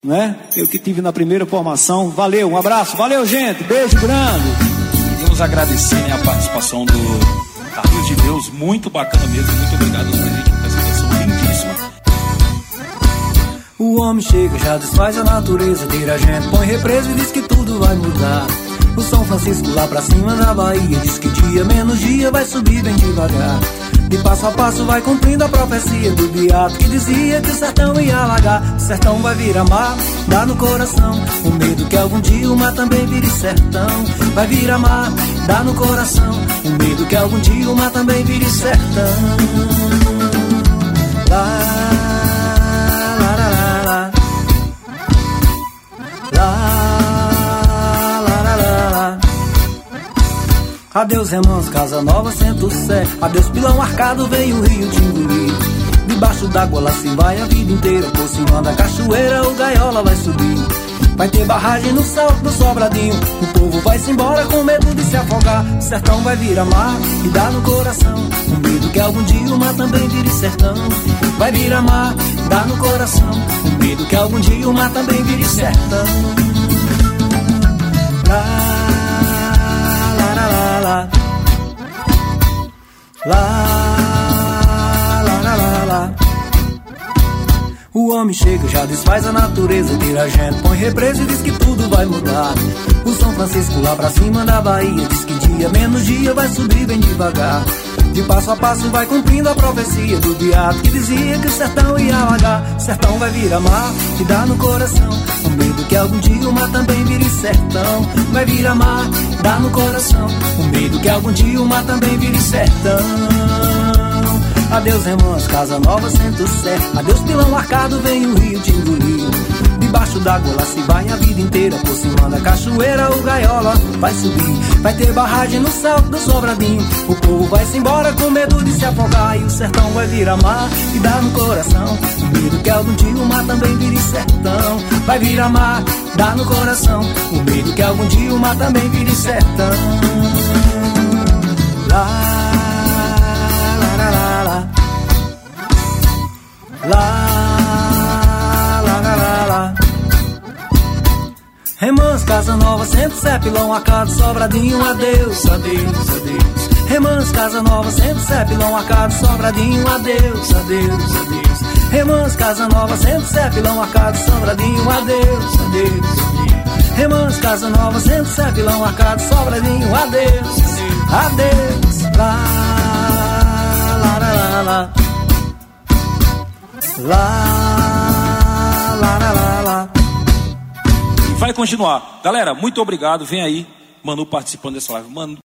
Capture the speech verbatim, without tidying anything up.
né? Eu que tive na primeira formação. Valeu, um abraço, valeu, gente, beijo grande. Queremos agradecer, né, a participação do Carlos de Deus, muito bacana mesmo, muito obrigado por presente, uma apresentação lindíssima. O homem chega, já desfaz a natureza, tira a gente, põe represa e diz que tudo vai mudar. O São Francisco lá pra cima da Bahia diz que dia menos dia vai subir bem devagar. De passo a passo vai cumprindo a profecia do beato que dizia que o sertão ia alagar. O sertão vai virar mar, dá no coração o medo que algum dia o mar também vire sertão. Vai virar mar, dá no coração o medo que algum dia o mar também vire sertão. Lá, lá, lá, lá, lá. Lá, lá, lá, lá, lá. Adeus, irmãos, Casa Nova, Centro Sé. Adeus, Pilão Arcado, vem o rio te engolir. Debaixo d'água lá se vai a vida inteira. Por cima da cachoeira o gaiola vai subir. Vai ter barragem no salto do Sobradinho. O povo vai-se embora com medo de se afogar. O sertão vai virar mar e dá no coração o medo que algum dia o mar também vire sertão. Vai virar mar, dá no coração o medo que algum dia o mar também vire sertão. Lá, lá, lá, lá, lá. Lá, lá, lá, lá, lá. O homem chega, já desfaz a natureza, tira a gente, põe represa e diz que tudo vai mudar. O São Francisco lá pra cima da Bahia diz que dia menos dia vai subir bem devagar. De passo a passo vai cumprindo a profecia do beato que dizia que o sertão ia alagar. O sertão vai virar mar e dá no coração o medo que algum dia o mar também vire sertão. Vai virar mar, dá no coração o medo que algum dia o mar também vire sertão. Adeus, irmãos, Casa Nova, Centro Sé. Adeus, Pilão Arcado, vem o rio te engolir. Debaixo d'água lá se vai a vida inteira. Por cima da cachoeira o gaiola vai subir. Vai ter barragem no salto do Sobradinho. O povo vai-se embora com medo de se afogar. E o sertão vai virar mar e dá no coração o medo que algum dia o mar também vire sertão. Vai virar mar, dá no coração o medo que algum dia o mar também vire sertão. Lá, lá, lá, lá. Lá, lá, lá, lá, lá. Remãs, Casa Nova, Centro Sé, Pilão Arcado, Sobradinho, adeus, adeus, adeus. Remãs, Casa Nova, Centro Sé, Pilão Arcado, Sobradinho, adeus, adeus, adeus. Remãs, Casa Nova, Centro Sé, Pilão Arcado, Sobradinho, adeus, adeus, adeus. Remãs, Casa Nova, Centro Sé, Pilão Arcado, Sobradinho, adeus, adeus. Lá, lá, lá, lá, lá. Lá, lá, lá, lá, lá. E vai continuar. Galera, muito obrigado. Vem aí, Manu participando dessa live. Manu.